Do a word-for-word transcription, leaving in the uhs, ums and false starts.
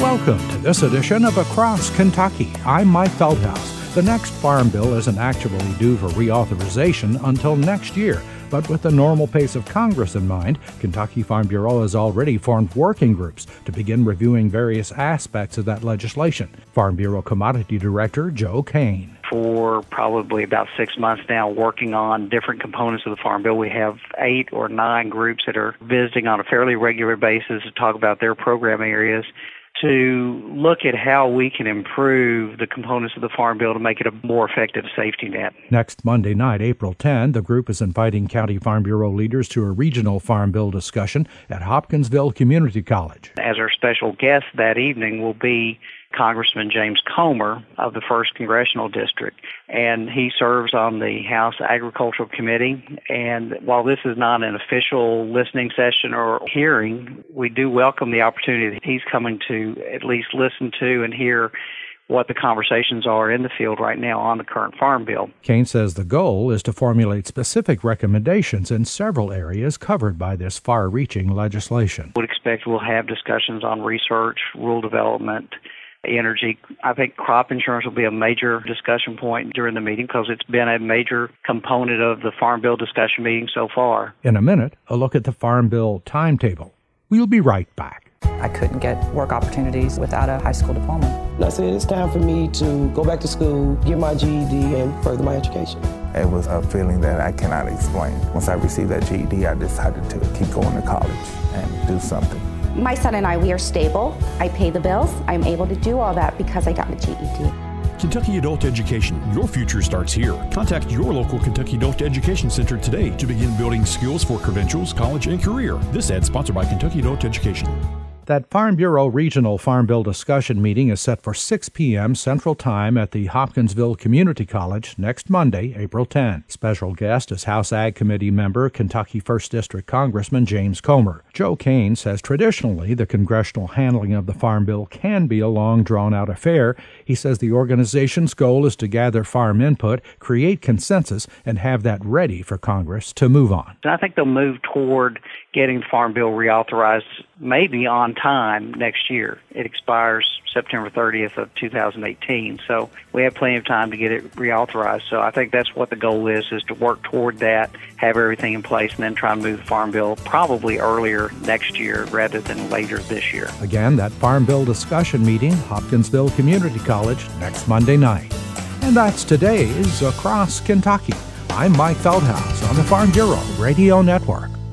Welcome to this edition of Across Kentucky. I'm Mike Feldhaus. The next Farm Bill isn't actually due for reauthorization until next year, but with the normal pace of Congress in mind, Kentucky Farm Bureau has already formed working groups to begin reviewing various aspects of that legislation. Farm Bureau Commodity Director Joe Kane. For probably about six months now, working on different components of the Farm Bill. We have eight or nine groups that are visiting on a fairly regular basis to talk about their program areas, to look at how we can improve the components of the Farm Bill to make it a more effective safety net. Next Monday night, April tenth, the group is inviting County Farm Bureau leaders to a regional Farm Bill discussion at Hopkinsville Community College. As our special guest that evening will be Congressman James Comer of the first Congressional District, and he serves on the House Agricultural Committee. And while this is not an official listening session or hearing, we do welcome the opportunity that he's coming to at least listen to and hear what the conversations are in the field right now on the current Farm Bill. Kane says the goal is to formulate specific recommendations in several areas covered by this far-reaching legislation. I would expect we'll have discussions on research, rural development, energy. I think crop insurance will be a major discussion point during the meeting because it's been a major component of the Farm Bill discussion meeting so far. In a minute, a look at the Farm Bill timetable. We'll be right back. I couldn't get work opportunities without a high school diploma. I said it's time for me to go back to school, get my G E D, and further my education. It was a feeling that I cannot explain. Once I received that G E D, I decided to keep going to college and do something. My son and I, we are stable. I pay the bills. I'm able to do all that because I got a G E D. Kentucky Adult Education. Your future starts here. Contact your local Kentucky Adult Education Center today to begin building skills for credentials, college, and career. This ad sponsored by Kentucky Adult Education. That Farm Bureau Regional Farm Bill discussion meeting is set for six p.m. Central Time at the Hopkinsville Community College next Monday, April tenth. Special guest is House Ag Committee member, Kentucky first District Congressman James Comer. Joe Kane says traditionally the congressional handling of the Farm Bill can be a long, drawn-out affair. He says the organization's goal is to gather farm input, create consensus, and have that ready for Congress to move on. I think they'll move toward getting the Farm Bill reauthorized maybe on time next year. It expires September thirtieth of two thousand eighteen, so we have plenty of time to get it reauthorized. So I think that's what the goal is, is to work toward that, have everything in place, and then try and move the Farm Bill probably earlier next year rather than later this year. Again, that Farm Bill discussion meeting, Hopkinsville Community College, next Monday night. And that's today's Across Kentucky. I'm Mike Feldhaus on the Farm Bureau Radio Network.